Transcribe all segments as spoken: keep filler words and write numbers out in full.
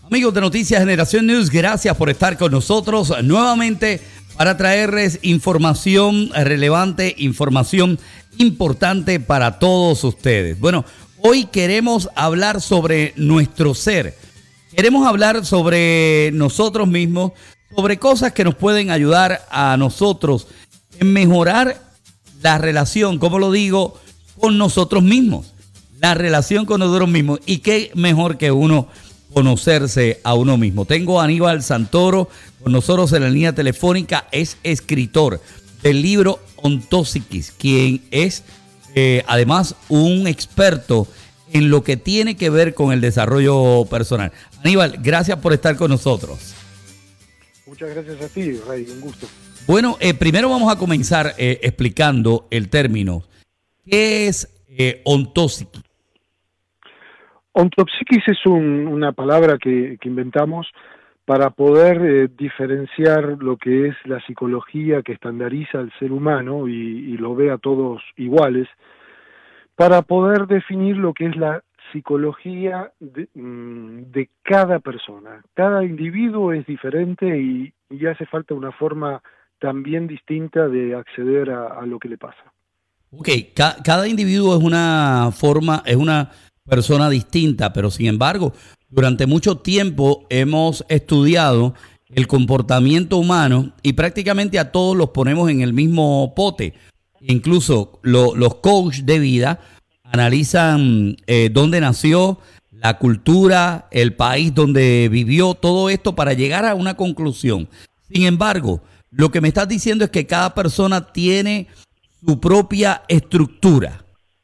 Amigos de Noticias Generación News, gracias por estar con nosotros nuevamente para traerles información relevante, información importante para todos ustedes. Bueno, hoy queremos hablar sobre nuestro ser. Queremos hablar sobre nosotros mismos, sobre cosas que nos pueden ayudar a nosotros en mejorar la relación, como lo digo, con nosotros mismos. La relación con nosotros mismos. Y qué mejor que uno conocerse a uno mismo. Tengo a Aníbal Santoro con nosotros en la línea telefónica. Es escritor del libro Ontopsychis, quien es eh, además un experto en lo que tiene que ver con el desarrollo personal. Aníbal, gracias por estar con nosotros. Muchas gracias a ti, Rey, un gusto. Bueno, eh, primero vamos a comenzar eh, explicando el término. ¿Qué es eh, ontopsychis? Ontopsychis es un, una palabra que, que inventamos para poder eh, diferenciar lo que es la psicología que estandariza al ser humano y, y lo ve a todos iguales, para poder definir lo que es la psicología de, de cada persona. Cada individuo es diferente y, y hace falta una forma también distinta de acceder a, a lo que le pasa. Ok, ca cada individuo es una forma, es una persona distinta, pero sin embargo, durante mucho tiempo hemos estudiado el comportamiento humano y prácticamente a todos los ponemos en el mismo pote. Incluso lo, los coaches de vida analizan eh, dónde nació, la cultura, el país donde vivió, todo esto para llegar a una conclusión. Sin embargo, lo que me estás diciendo es que cada persona tiene su propia estructura.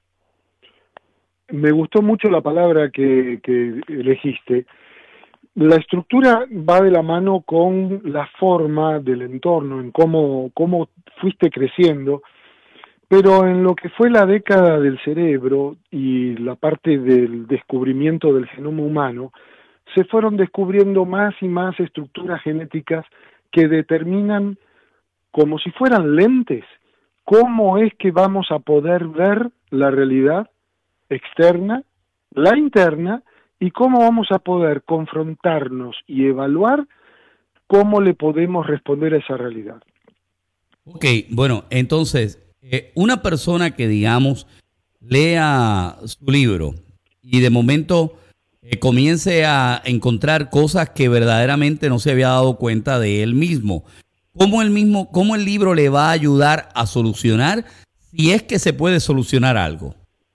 Me gustó mucho la palabra que, que elegiste. La estructura va de la mano con la forma del entorno, en cómo, cómo fuiste creciendo, pero en lo que fue la década del cerebro y la parte del descubrimiento del genoma humano, se fueron descubriendo más y más estructuras genéticas que determinan, como si fueran lentes, cómo es que vamos a poder ver la realidad externa, la interna, y cómo vamos a poder confrontarnos y evaluar cómo le podemos responder a esa realidad. Ok, bueno, entonces, eh, una persona que, digamos, lea su libro y de momento eh, comience a encontrar cosas que verdaderamente no se había dado cuenta de él mismo, ¿cómo el mismo, cómo el libro le va a ayudar a solucionar, si es que se puede solucionar algo?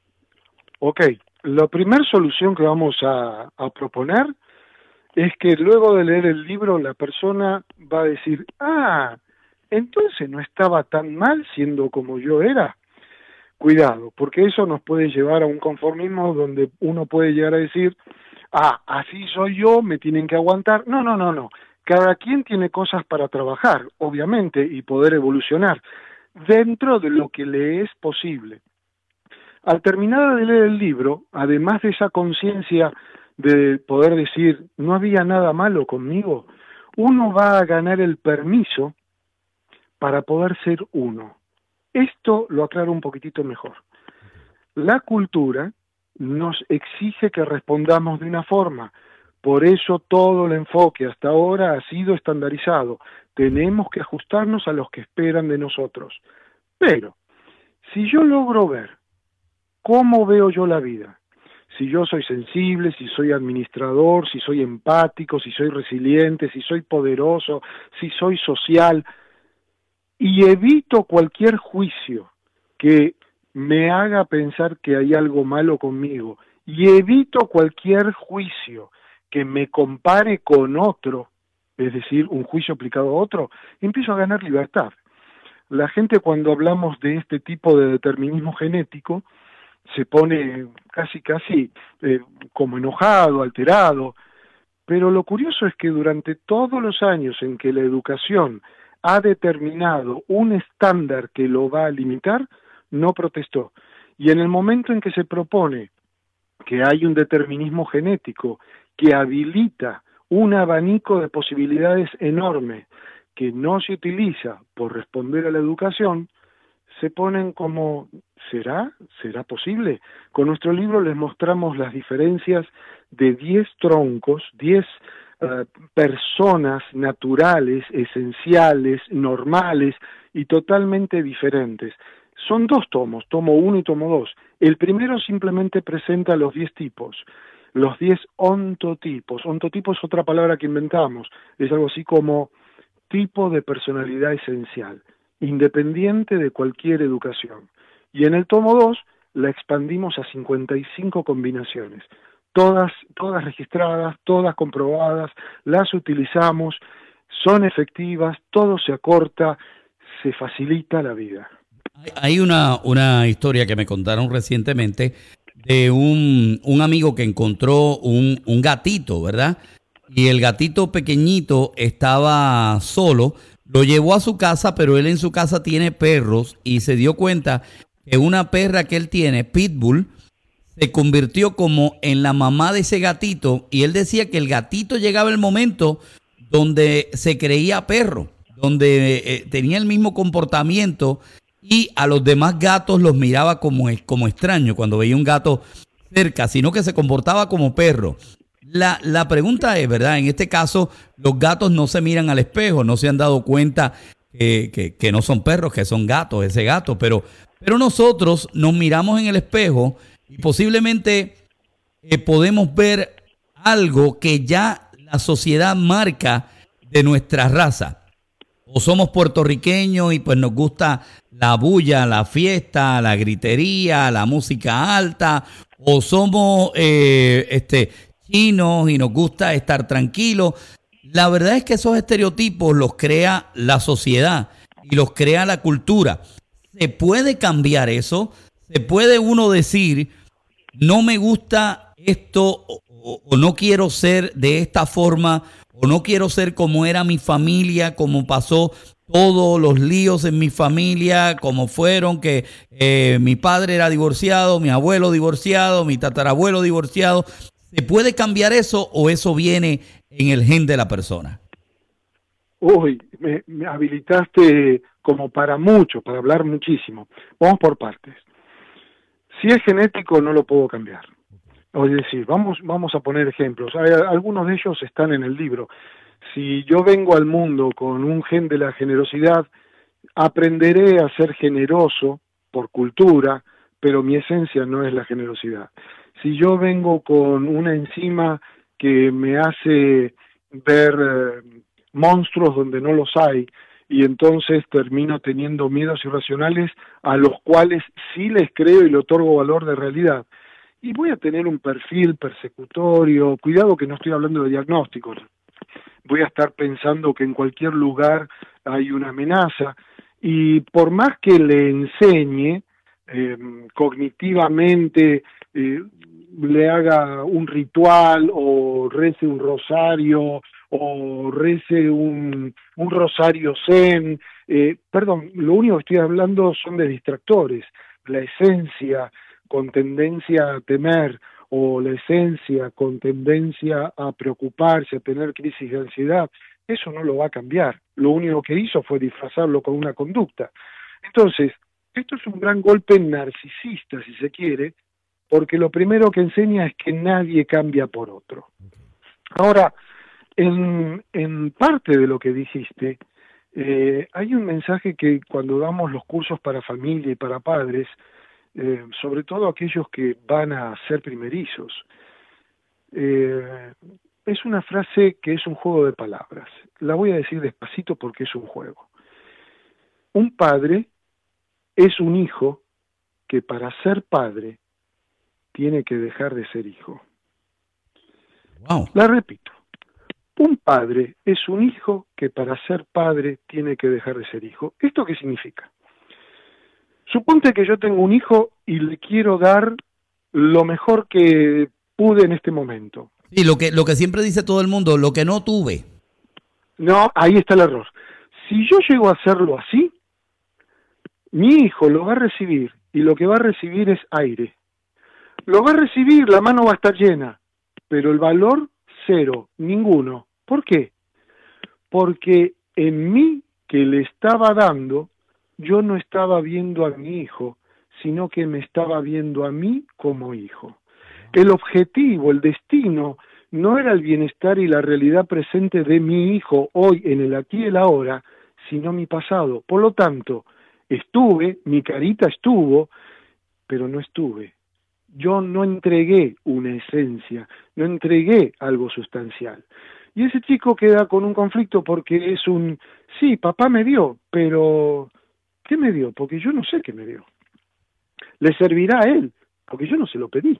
Ok, la primera solución que vamos a, a proponer es que luego de leer el libro la persona va a decir, ah, entonces no estaba tan mal siendo como yo era. Cuidado, porque eso nos puede llevar a un conformismo donde uno puede llegar a decir, ah, así soy yo, me tienen que aguantar. No, no, no, no. Cada quien tiene cosas para trabajar, obviamente, y poder evolucionar dentro de lo que le es posible. Al terminar de leer el libro, además de esa conciencia de poder decir, no había nada malo conmigo, uno va a ganar el permiso para poder ser uno. Esto lo aclaro un poquitito mejor. La cultura nos exige que respondamos de una forma, por eso todo el enfoque hasta ahora ha sido estandarizado. Tenemos que ajustarnos a los que esperan de nosotros. Pero, si yo logro ver ¿cómo veo yo la vida? Si yo soy sensible, si soy administrador, si soy empático, si soy resiliente, si soy poderoso, si soy social, y evito cualquier juicio que me haga pensar que hay algo malo conmigo, y evito cualquier juicio que me compare con otro, es decir, un juicio aplicado a otro, empiezo a ganar libertad. La gente, cuando hablamos de este tipo de determinismo genético, se pone casi casi eh, como enojado, alterado, pero lo curioso es que durante todos los años en que la educación ha determinado un estándar que lo va a limitar, no protestó. Y en el momento en que se propone que hay un determinismo genético que habilita un abanico de posibilidades enorme que no se utiliza por responder a la educación, se ponen como, ¿será? ¿Será posible? Con nuestro libro les mostramos las diferencias de diez troncos, diez uh, personas naturales, esenciales, normales y totalmente diferentes. Son dos tomos, tomo uno y tomo dos. El primero simplemente presenta los diez tipos, los diez ontotipos. Ontotipo es otra palabra que inventamos, es algo así como tipo de personalidad esencial, independiente de cualquier educación. Y en el tomo dos la expandimos a cincuenta y cinco combinaciones, todas, todas registradas, todas comprobadas, las utilizamos, son efectivas, todo se acorta, se facilita la vida. Hay una, una historia que me contaron recientemente de un, un amigo que encontró un, un gatito, ¿verdad? Y el gatito pequeñito estaba solo, lo llevó a su casa, pero él en su casa tiene perros y se dio cuenta que una perra que él tiene, Pitbull, se convirtió como en la mamá de ese gatito, y él decía que el gatito llegaba el momento donde se creía perro, donde eh, tenía el mismo comportamiento y a los demás gatos los miraba como, como extraño cuando veía un gato cerca, sino que se comportaba como perro. La, la pregunta es, ¿verdad? En este caso, los gatos no se miran al espejo, no se han dado cuenta que, que, que no son perros, que son gatos, ese gato, pero, pero nosotros nos miramos en el espejo y posiblemente eh, podemos ver algo que ya la sociedad marca de nuestra raza. O somos puertorriqueños y pues nos gusta la bulla, la fiesta, la gritería, la música alta, o somos eh, este, chinos y nos gusta estar tranquilos. La verdad es que esos estereotipos los crea la sociedad y los crea la cultura. ¿Se puede cambiar eso? ¿Se puede uno decir, no me gusta esto o, o no quiero ser de esta forma o no quiero ser como era mi familia, como pasó todos los líos en mi familia, como fueron que eh, mi padre era divorciado, mi abuelo divorciado, mi tatarabuelo divorciado? ¿Se puede cambiar eso o eso viene en el gen de la persona? Uy, me, me habilitaste como para mucho, para hablar muchísimo. Vamos por partes. Si es genético, no lo puedo cambiar. Es decir, vamos, vamos a poner ejemplos. Hay, algunos de ellos están en el libro. Si yo vengo al mundo con un gen de la generosidad, aprenderé a ser generoso por cultura, pero mi esencia no es la generosidad. Si yo vengo con una enzima que me hace ver eh, monstruos donde no los hay, y entonces termino teniendo miedos irracionales a los cuales sí les creo y le otorgo valor de realidad, y voy a tener un perfil persecutorio. Cuidado que no estoy hablando de diagnósticos, voy a estar pensando que en cualquier lugar hay una amenaza, y por más que le enseñe eh, cognitivamente, eh, le haga un ritual o rece un rosario o rece un, un rosario zen, eh, perdón, lo único que estoy hablando son de distractores. La esencia con tendencia a temer, o la esencia con tendencia a preocuparse, a tener crisis de ansiedad, eso no lo va a cambiar. Lo único que hizo fue disfrazarlo con una conducta. Entonces, esto es un gran golpe narcisista, si se quiere, porque lo primero que enseña es que nadie cambia por otro. Ahora, en, en parte de lo que dijiste, eh, hay un mensaje que cuando damos los cursos para familia y para padres, eh, sobre todo aquellos que van a ser primerizos, eh, es una frase que es un juego de palabras. La voy a decir despacito porque es un juego. Un padre es un hijo que para ser padre tiene que dejar de ser hijo. Wow. La repito. Un padre es un hijo que para ser padre tiene que dejar de ser hijo. ¿Esto qué significa? Suponte que yo tengo un hijo y le quiero dar lo mejor que pude en este momento. Sí, lo que, lo que siempre dice todo el mundo, lo que no tuve. No, ahí está el error. Si yo llego a hacerlo así, mi hijo lo va a recibir y lo que va a recibir es aire. Lo va a recibir, la mano va a estar llena, pero el valor cero, ninguno. ¿Por qué? Porque en mí que le estaba dando, yo no estaba viendo a mi hijo, sino que me estaba viendo a mí como hijo. El objetivo, el destino, no era el bienestar y la realidad presente de mi hijo hoy, en el aquí y el ahora, sino mi pasado. Por lo tanto, estuve, mi carita estuvo, pero no estuve. Yo no entregué una esencia, no entregué algo sustancial. Y ese chico queda con un conflicto porque es un, sí, papá me dio, pero ¿qué me dio? Porque yo no sé qué me dio. Le servirá a él, porque yo no se lo pedí.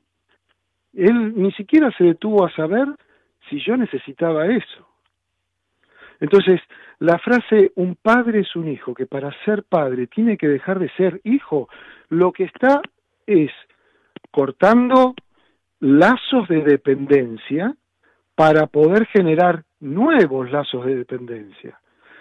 Él ni siquiera se detuvo a saber si yo necesitaba eso. Entonces, la frase, un padre es un hijo, que para ser padre tiene que dejar de ser hijo, lo que está es cortando lazos de dependencia para poder generar nuevos lazos de dependencia.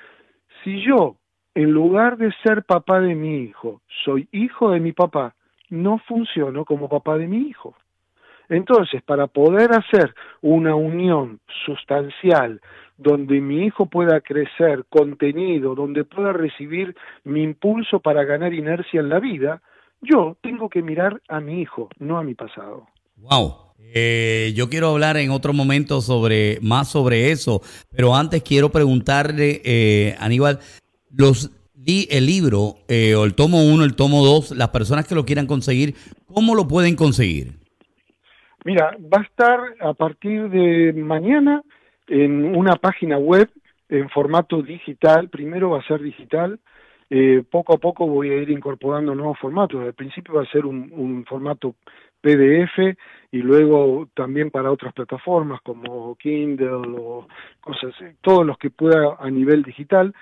Si yo, en lugar de ser papá de mi hijo, soy hijo de mi papá, no funciono como papá de mi hijo. Entonces, para poder hacer una unión sustancial, donde mi hijo pueda crecer contenido, donde pueda recibir mi impulso para ganar inercia en la vida, yo tengo que mirar a mi hijo, no a mi pasado. Wow. Eh, yo quiero hablar en otro momento sobre más sobre eso, pero antes quiero preguntarle, eh, Aníbal, los el libro eh, o el tomo uno, el tomo dos, las personas que lo quieran conseguir, ¿cómo lo pueden conseguir? Mira, va a estar a partir de mañana en una página web en formato digital. Primero va a ser digital, eh, poco a poco voy a ir incorporando nuevos formatos. Al principio va a ser un, un formato P D F y luego también para otras plataformas como Kindle o cosas, todos los que pueda a nivel digital.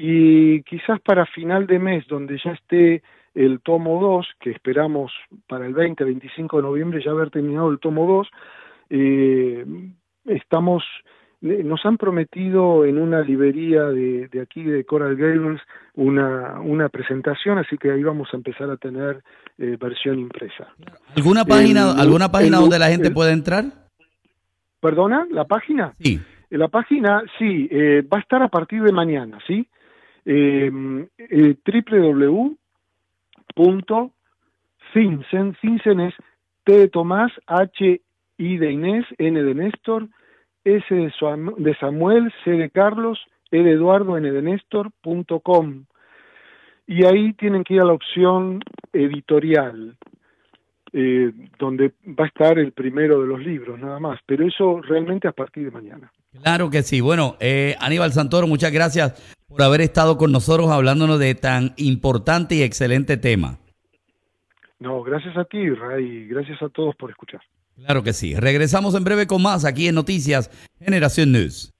Y quizás para final de mes, donde ya esté el tomo dos, que esperamos para el veinte, veinticinco de noviembre ya haber terminado el tomo dos, eh, estamos, nos han prometido en una librería de, de aquí de Coral Gables una, una presentación, así que ahí vamos a empezar a tener eh, versión impresa. ¿Alguna página, el, alguna página el, donde la gente el, puede entrar? ¿Perdona? ¿La página? Sí. La página, sí, eh, va a estar a partir de mañana, ¿sí? Eh, eh, doble u doble u doble u punto finsen, Finsen es T de Tomás, H, I de Inés, N de Néstor, S de, Samuel, de Samuel, C de Carlos, E de Eduardo, N de Néstor, punto com. Y ahí tienen que ir a la opción editorial, eh, donde va a estar el primero de los libros, nada más. Pero eso realmente a partir de mañana. Claro que sí. Bueno, eh, Aníbal Santoro, muchas gracias por haber estado con nosotros hablándonos de tan importante y excelente tema. No, gracias a ti, Ray, gracias a todos por escuchar. Claro que sí. Regresamos en breve con más aquí en Noticias Generación News.